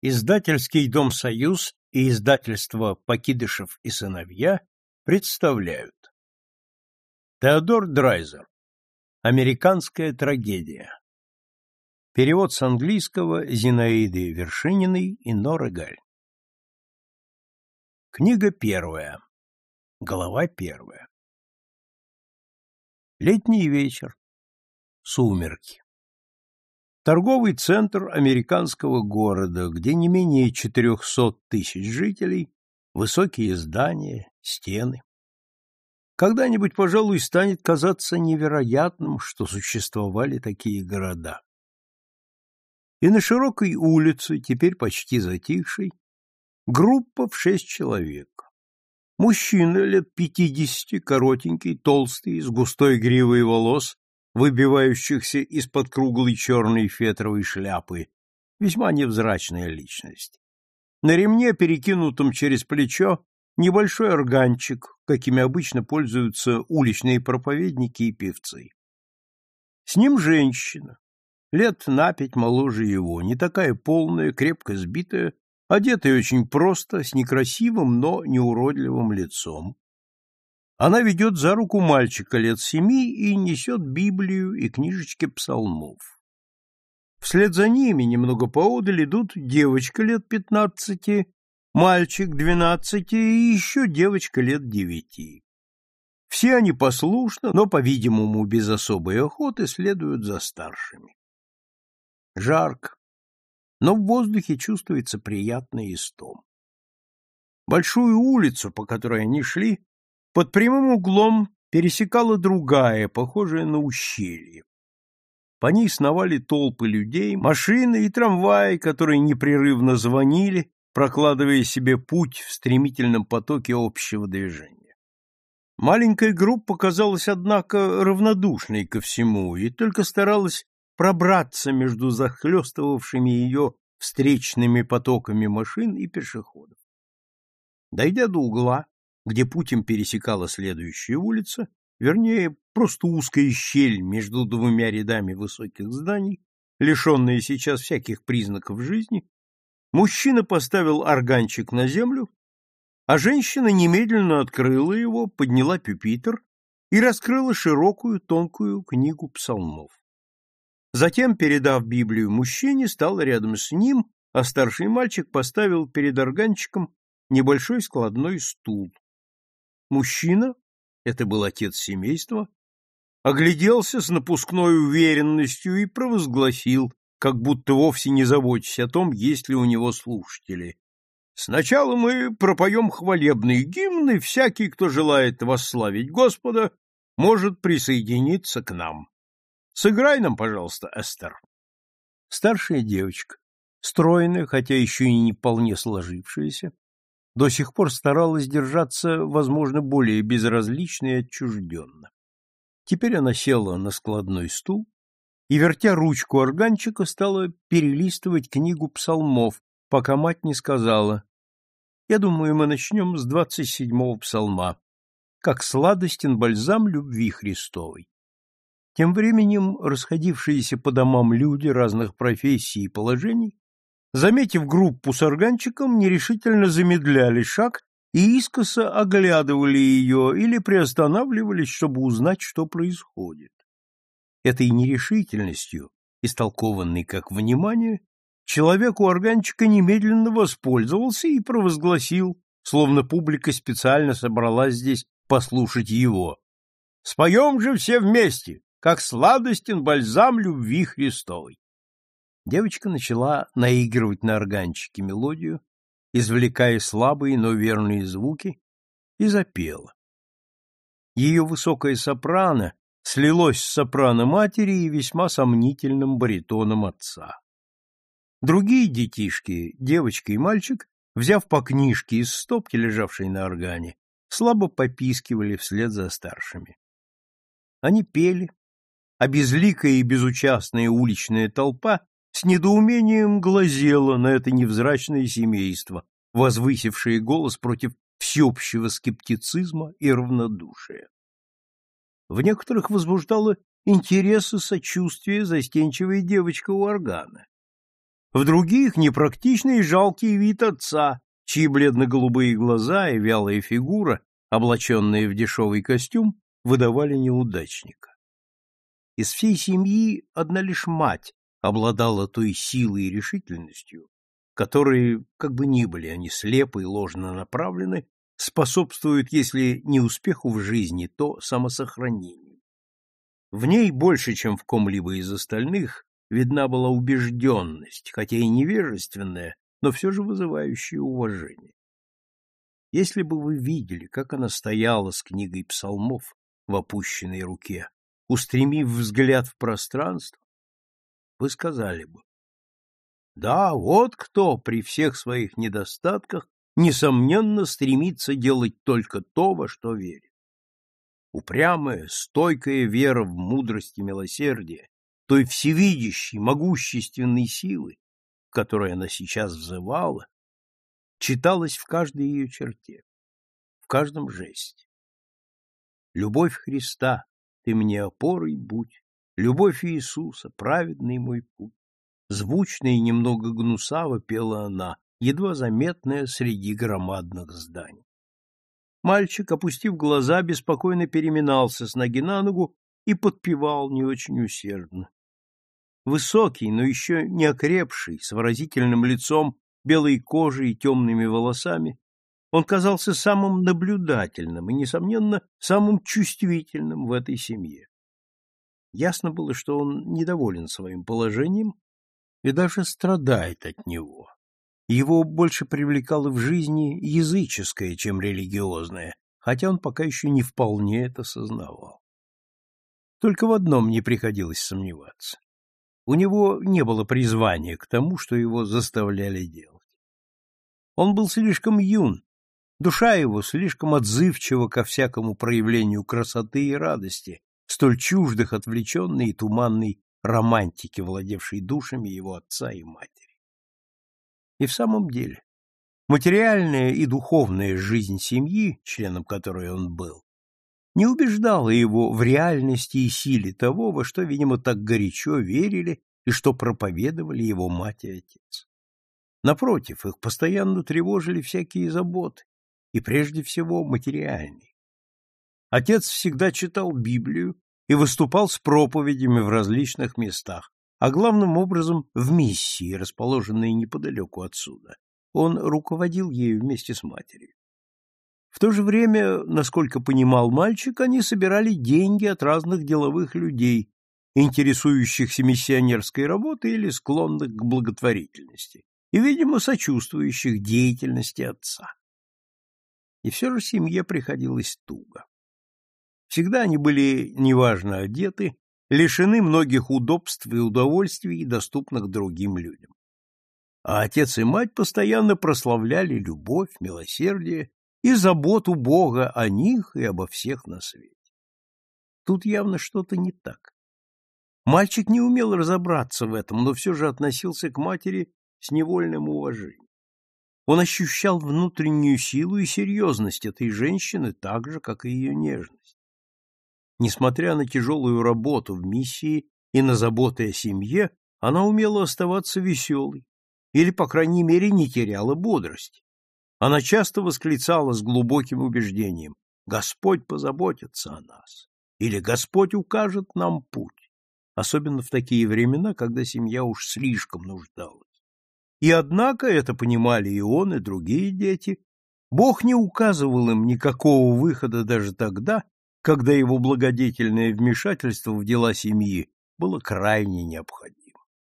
Издательский дом «Союз» и издательство «Покидышев и сыновья» представляют. Теодор Драйзер. Американская трагедия. Перевод с английского Зинаиды Вершининой и Норы Галь. Книга первая. Глава первая. Летний вечер. Сумерки. Торговый центр американского города, где не менее 400 тысяч жителей, высокие здания, стены. Когда-нибудь, пожалуй, станет казаться невероятным, что существовали такие города. И на широкой улице, теперь почти затихшей, группа в 6 человек. Мужчина лет 50, коротенький, толстый, с густой гривой волос, выбивающихся из-под круглой черной фетровой шляпы, весьма невзрачная личность. На ремне, перекинутом через плечо, небольшой органчик, какими обычно пользуются уличные проповедники и певцы. С ним женщина, лет на 5 моложе его, не такая полная, крепко сбитая, одетая очень просто, с некрасивым, но неуродливым лицом. Она ведет за руку мальчика лет 7 и несет Библию и книжечки псалмов. Вслед за ними, немного поодаль, идут девочка лет 15, мальчик 12 и еще девочка лет 9. Все они послушно, но, по-видимому, без особой охоты, следуют за старшими. Жарко, но в воздухе чувствуется приятный истом. Большую улицу, по которой они шли, под прямым углом пересекала другая, похожая на ущелье. По ней сновали толпы людей, машины и трамваи, которые непрерывно звонили, прокладывая себе путь в стремительном потоке общего движения. Маленькая группа казалась, однако, равнодушной ко всему и только старалась пробраться между захлестывавшими ее встречными потоками машин и пешеходов. Дойдя до угла, где путь им пересекала следующая улица, вернее, просто узкая щель между двумя рядами высоких зданий, лишенная сейчас всяких признаков жизни, мужчина поставил органчик на землю, а женщина немедленно открыла его, подняла пюпитр и раскрыла широкую тонкую книгу псалмов. Затем, передав Библию мужчине, стала рядом с ним, а старший мальчик поставил перед органчиком небольшой складной стул. Мужчина, это был отец семейства, огляделся с напускной уверенностью и провозгласил, как будто вовсе не заботясь о том, есть ли у него слушатели. «Сначала мы пропоем хвалебные гимны, всякий, кто желает восславить Господа, может присоединиться к нам. Сыграй нам, пожалуйста, Эстер». Старшая девочка, стройная, хотя еще и не вполне сложившаяся, до сих пор старалась держаться, возможно, более безразлично и отчужденно. Теперь она села на складной стул и, вертя ручку органчика, стала перелистывать книгу псалмов, пока мать не сказала: «Я думаю, мы начнем с 27-го псалма, как сладостен бальзам любви Христовой». Тем временем расходившиеся по домам люди разных профессий и положений, заметив группу с органчиком, нерешительно замедляли шаг и искоса оглядывали ее или приостанавливались, чтобы узнать, что происходит. Этой нерешительностью, истолкованной как внимание, человек у органчика немедленно воспользовался и провозгласил, словно публика специально собралась здесь послушать его: «Споем же все вместе, как сладостен бальзам любви Христовой». Девочка начала наигрывать на органчике мелодию, извлекая слабые, но верные звуки, и запела. Ее высокое сопрано слилось с сопрано матери и весьма сомнительным баритоном отца. Другие детишки, девочка и мальчик, взяв по книжке из стопки, лежавшей на органе, слабо попискивали вслед за старшими. Они пели, а безликая и безучастная уличная толпа с недоумением глазела на это невзрачное семейство, возвысившее голос против всеобщего скептицизма и равнодушия. В некоторых возбуждало интерес и сочувствие застенчивая девочка у органа. в других — непрактичный и жалкий вид отца, чьи бледно-голубые глаза и вялая фигура, облаченные в дешевый костюм, выдавали неудачника. Из всей семьи одна лишь мать обладала той силой и решительностью, которые, как бы ни были они слепы и ложно направлены, способствуют, если не успеху в жизни, то самосохранению. В ней больше, чем в ком-либо из остальных, видна была убежденность, хотя и невежественная, но все же вызывающая уважение. Если бы вы видели, как она стояла с книгой псалмов в опущенной руке, устремив взгляд в пространство, вы сказали бы: да, вот кто при всех своих недостатках несомненно стремится делать только то, во что верит. Упрямая, стойкая вера в мудрость и милосердие той всевидящей, могущественной силы, к которой она сейчас взывала, читалась в каждой ее черте, в каждом жесте. Любовь Христа, ты мне опорой будь, любовь Иисуса, праведный мой путь. Звучно и немного гнусаво пела она, едва заметная среди громадных зданий. Мальчик, опустив глаза, беспокойно переминался с ноги на ногу и подпевал не очень усердно. Высокий, но еще не окрепший, с выразительным лицом, белой кожей и темными волосами, он казался самым наблюдательным и, несомненно, самым чувствительным в этой семье. Ясно было, что он недоволен своим положением и даже страдает от него. Его больше привлекало в жизни языческое, чем религиозное, хотя он пока еще не вполне это сознавал. Только в одном не приходилось сомневаться. У него не было призвания к тому, что его заставляли делать. Он был слишком юн, душа его слишком отзывчива ко всякому проявлению красоты и радости, столь чуждых отвлеченной и туманной романтики, владевшей душами его отца и матери. И в самом деле, материальная и духовная жизнь семьи, членом которой он был, не убеждала его в реальности и силе того, во что, видимо, так горячо верили и что проповедовали его мать и отец. Напротив, их постоянно тревожили всякие заботы, и прежде всего материальные. Отец всегда читал Библию и выступал с проповедями в различных местах, а главным образом в миссии, расположенной неподалеку отсюда. Он руководил ею вместе с матерью. В то же время, насколько понимал мальчик, они собирали деньги от разных деловых людей, интересующихся миссионерской работой или склонных к благотворительности, и, видимо, сочувствующих деятельности отца. И все же семье приходилось туго. Всегда они были неважно одеты, лишены многих удобств и удовольствий, доступных другим людям. А отец и мать постоянно прославляли любовь, милосердие и заботу Бога о них и обо всех на свете. Тут явно что-то не так. Мальчик не умел разобраться в этом, но все же относился к матери с невольным уважением. Он ощущал внутреннюю силу и серьезность этой женщины так же, как и ее нежность. Несмотря на тяжелую работу в миссии и на заботы о семье, она умела оставаться веселой, или, по крайней мере, не теряла бодрости. Она часто восклицала с глубоким убеждением: «Господь позаботится о нас» или «Господь укажет нам путь», особенно в такие времена, когда семья уж слишком нуждалась. И однако, это понимали и он, и другие дети, Бог не указывал им никакого выхода даже тогда, когда его благодетельное вмешательство в дела семьи было крайне необходимо.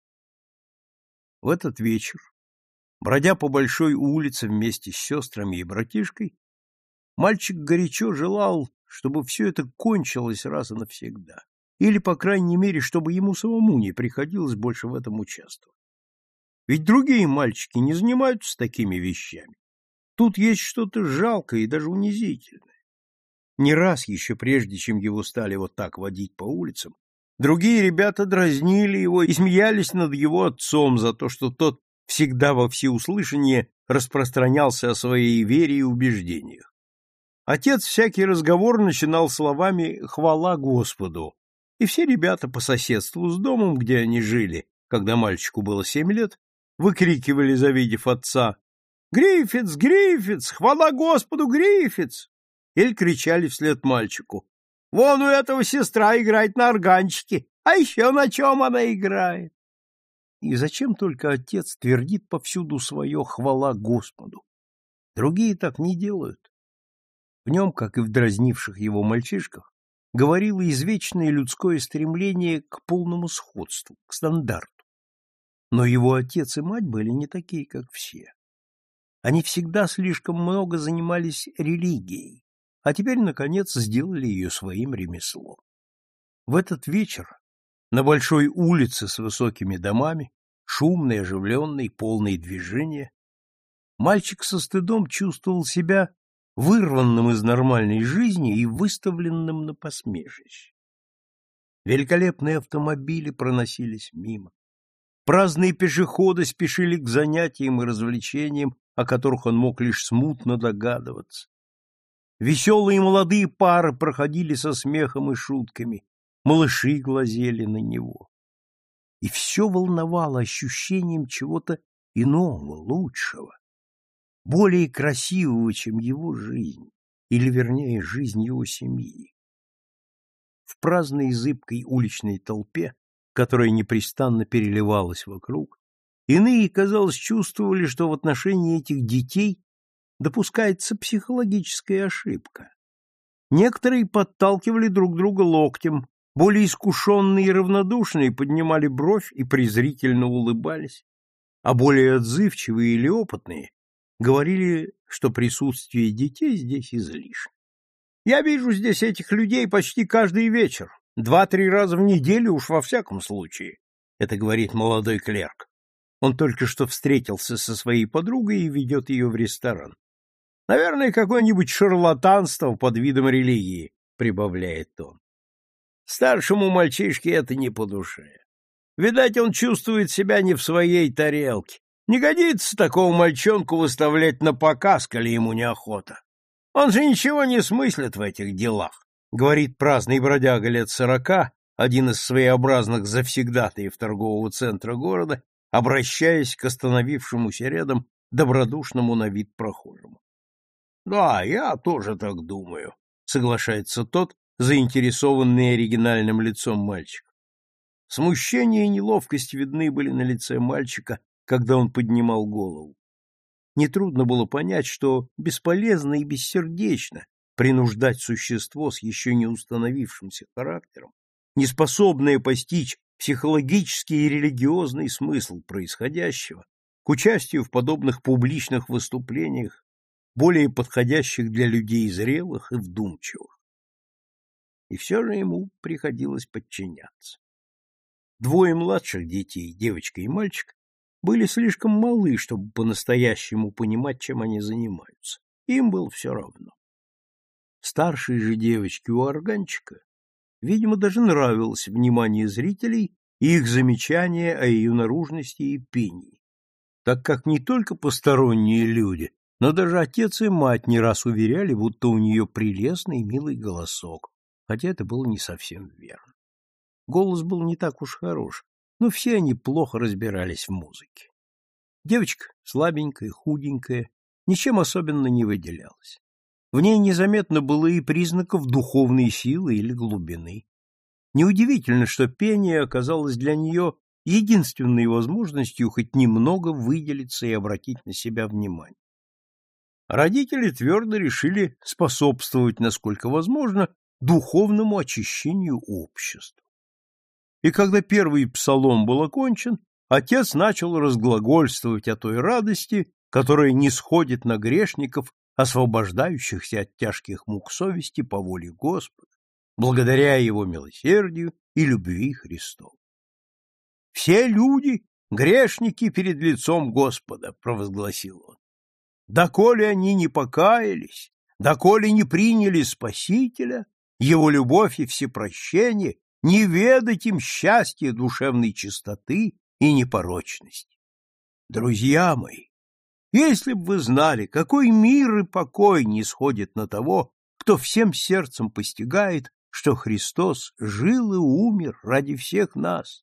В этот вечер, бродя по большой улице вместе с сестрами и братишкой, мальчик горячо желал, чтобы все это кончилось раз и навсегда, или, по крайней мере, чтобы ему самому не приходилось больше в этом участвовать. Ведь другие мальчики не занимаются такими вещами. Тут есть что-то жалкое и даже унизительное. Не раз еще прежде, чем его стали вот так водить по улицам, другие ребята дразнили его и смеялись над его отцом за то, что тот всегда во всеуслышание распространялся о своей вере и убеждениях. Отец всякий разговор начинал словами «хвала Господу», и все ребята по соседству с домом, где они жили, когда мальчику было 7 лет, выкрикивали, завидев отца. «Гриффитс! Гриффитс! Хвала Господу, Гриффитс!» Или кричали вслед мальчику. «Вон у этого сестра играет на органчике, а еще на чем она играет?» И зачем только отец твердит повсюду свое «хвала Господу»? Другие так не делают. В нем, как и в дразнивших его мальчишках, говорило извечное людское стремление к полному сходству, к стандарту. Но его отец и мать были не такие, как все. Они всегда слишком много занимались религией, а теперь, наконец, сделали ее своим ремеслом. В этот вечер на большой улице с высокими домами, шумной, оживленной, полной движения, мальчик со стыдом чувствовал себя вырванным из нормальной жизни и выставленным на посмешище. Великолепные автомобили проносились мимо. Праздные пешеходы спешили к занятиям и развлечениям, о которых он мог лишь смутно догадываться. Веселые молодые пары проходили со смехом и шутками, малыши глазели на него. И все волновало ощущением чего-то иного, лучшего, более красивого, чем его жизнь, или, вернее, жизнь его семьи. В праздной зыбкой уличной толпе, которая непрестанно переливалась вокруг, иные, казалось, чувствовали, что в отношении этих детей допускается психологическая ошибка. Некоторые подталкивали друг друга локтем, более искушенные и равнодушные поднимали бровь и презрительно улыбались, а более отзывчивые или опытные говорили, что присутствие детей здесь излишне. «Я вижу здесь этих людей почти каждый вечер, 2-3 раза в неделю уж во всяком случае», — это говорит молодой клерк. Он только что встретился со своей подругой и ведет ее в ресторан. «Наверное, какое-нибудь шарлатанство под видом религии», — прибавляет он. Старшему мальчишке это не по душе. Видать, он чувствует себя не в своей тарелке. Не годится такого мальчонку выставлять на показ, коли ему неохота. Он же ничего не смыслит в этих делах, говорит праздный бродяга лет 40, один из своеобразных завсегдатаев торгового центра города, обращаясь к остановившемуся рядом добродушному на вид прохожему. «Да, я тоже так думаю», — соглашается тот, заинтересованный оригинальным лицом мальчика. Смущение и неловкость видны были на лице мальчика, когда он поднимал голову. Нетрудно было понять, что бесполезно и бессердечно принуждать существо с еще не установившимся характером, неспособное постичь психологический и религиозный смысл происходящего, к участию в подобных публичных выступлениях, более подходящих для людей зрелых и вдумчивых. И все же ему приходилось подчиняться. Двое младших детей, девочка и мальчик, были слишком малы, чтобы по-настоящему понимать, чем они занимаются. Им было все равно. Старшей же девочке у органчика, видимо, даже нравилось внимание зрителей и их замечания о ее наружности и пении, так как не только посторонние люди, но даже отец и мать не раз уверяли, будто у нее прелестный и милый голосок, хотя это было не совсем верно. Голос был не так уж хорош, но все они плохо разбирались в музыке. Девочка, слабенькая, худенькая, ничем особенно не выделялась. В ней незаметно было и признаков духовной силы или глубины. Неудивительно, что пение оказалось для нее единственной возможностью хоть немного выделиться и обратить на себя внимание. Родители твердо решили способствовать, насколько возможно, духовному очищению общества. И когда первый псалом был окончен, отец начал разглагольствовать о той радости, которая нисходит на грешников, освобождающихся от тяжких мук совести по воле Господа, благодаря его милосердию и любви Христовой. «Все люди — грешники перед лицом Господа», — провозгласил он. «Доколе они не покаялись, доколе не приняли Спасителя, его любовь и всепрощение, не ведать им счастья душевной чистоты и непорочности. Друзья мои, если бы вы знали, какой мир и покой нисходит на того, кто всем сердцем постигает, что Христос жил и умер ради всех нас,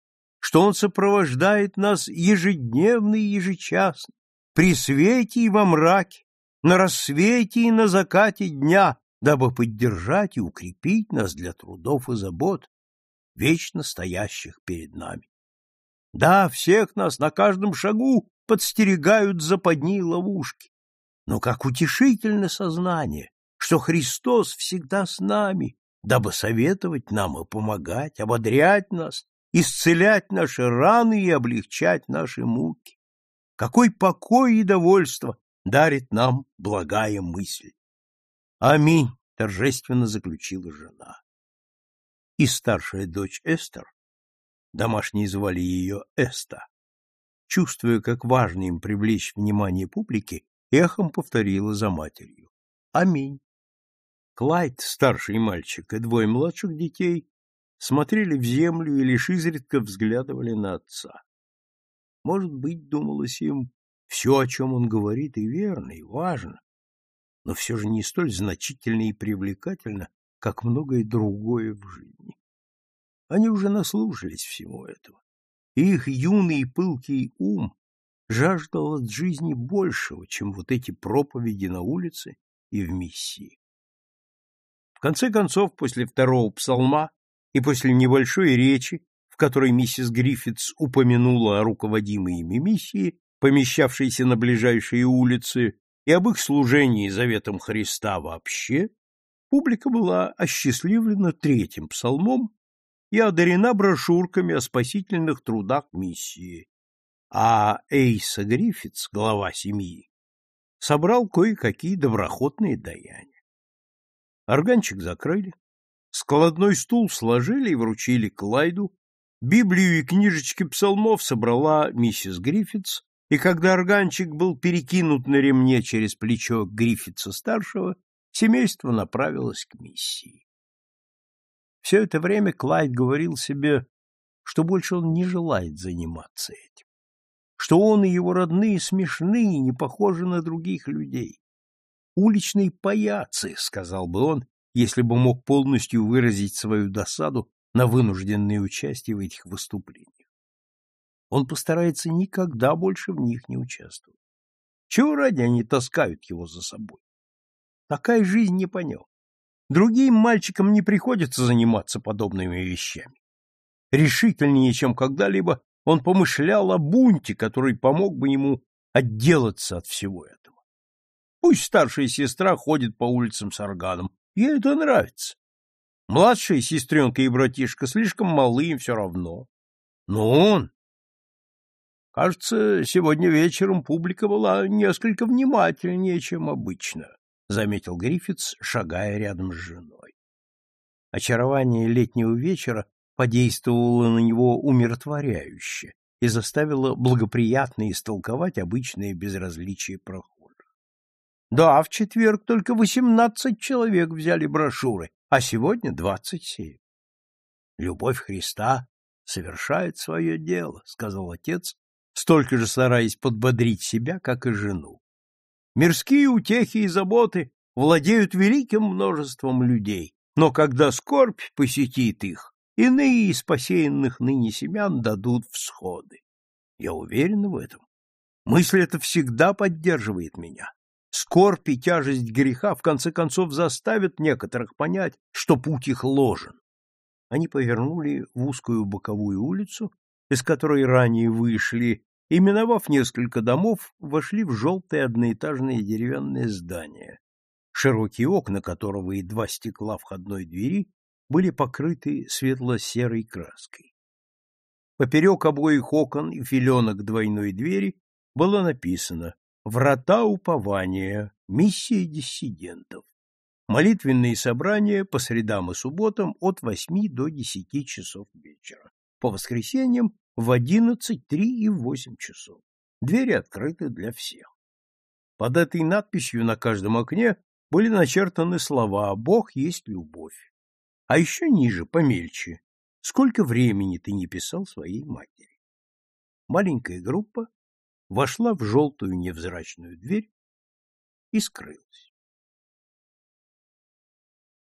что он сопровождает нас ежедневно и ежечасно, при свете и во мраке, на рассвете и на закате дня, дабы поддержать и укрепить нас для трудов и забот, вечно стоящих перед нами. Да, всех нас на каждом шагу подстерегают западни и ловушки, но как утешительно сознание, что Христос всегда с нами, дабы советовать нам и помогать, ободрять нас, исцелять наши раны и облегчать наши муки. Какой покой и довольство дарит нам благая мысль. Аминь, торжественно заключила жена. И старшая дочь Эстер, домашние звали ее Эста, чувствуя, как важно им привлечь внимание публики, эхом повторила за матерью. Аминь. Клайд, старший мальчик, и двое младших детей смотрели в землю и лишь изредка взглядывали на отца. Может быть, думалось им, все, о чем он говорит, и верно, и важно, но все же не столь значительно и привлекательно, как многое другое в жизни. Они уже наслушались всего этого, и их юный и пылкий ум жаждал от жизни большего, чем вот эти проповеди на улице и в миссии. В конце концов, после второго псалма и после небольшой речи, в которой миссис Гриффитс упомянула о руководимой ими миссии, помещавшейся на ближайшие улицы, и об их служении заветам Христа вообще, публика была осчастливлена третьим псалмом и одарена брошюрками о спасительных трудах миссии, а Эйса Гриффитс, глава семьи, собрал кое-какие доброхотные даяния. Органчик закрыли, складной стул сложили и вручили Клайду, Библию и книжечки псалмов собрала миссис Гриффитс, и когда органчик был перекинут на ремне через плечо Гриффитса-старшего, семейство направилось к миссии. Все это время Клайд говорил себе, что больше он не желает заниматься этим, что он и его родные смешные, не похожи на других людей. «Уличные паяцы», — сказал бы он, если бы мог полностью выразить свою досаду на вынужденное участие в этих выступлениях. Он постарается никогда больше в них не участвовать. Чего ради они таскают его за собой? Такая жизнь не по нем. Другим мальчикам не приходится заниматься подобными вещами. Решительнее, чем когда-либо, он помышлял о бунте, который помог бы ему отделаться от всего этого. Пусть старшая сестра ходит по улицам с органом, ей это нравится. Младшая сестренка и братишка слишком малы, им все равно. Но он... Кажется, сегодня вечером публика была несколько внимательнее, чем обычно, заметил Гриффитс, шагая рядом с женой. Очарование летнего вечера подействовало на него умиротворяюще и заставило благоприятно истолковать обычное безразличие прохожих. Да, в четверг только 18 человек взяли брошюры, а сегодня 27. Любовь Христа совершает свое дело, сказал отец, столько же стараясь подбодрить себя, как и жену. Мирские утехи и заботы владеют великим множеством людей, но когда скорбь посетит их, иные из посеянных ныне семян дадут всходы. Я уверен в этом. Мысль эта всегда поддерживает меня. Скорбь и тяжесть греха в конце концов заставят некоторых понять, что путь их ложен. Они повернули в узкую боковую улицу, из которой ранее вышли, и, миновав несколько домов, вошли в желтое одноэтажное деревянное здание, широкие окна которого и два стекла входной двери были покрыты светло-серой краской. Поперек обоих окон и филенок двойной двери было написано «Врата упования. Миссия диссидентов. Молитвенные собрания по средам и субботам от 8 до 10 часов вечера. По воскресеньям в 11, 3 и 8 часов. Двери открыты для всех». Под этой надписью на каждом окне были начертаны слова «Бог есть любовь». А еще ниже, помельче, «Сколько времени ты не писал своей матери?» Маленькая группа вошла в желтую невзрачную дверь и скрылась.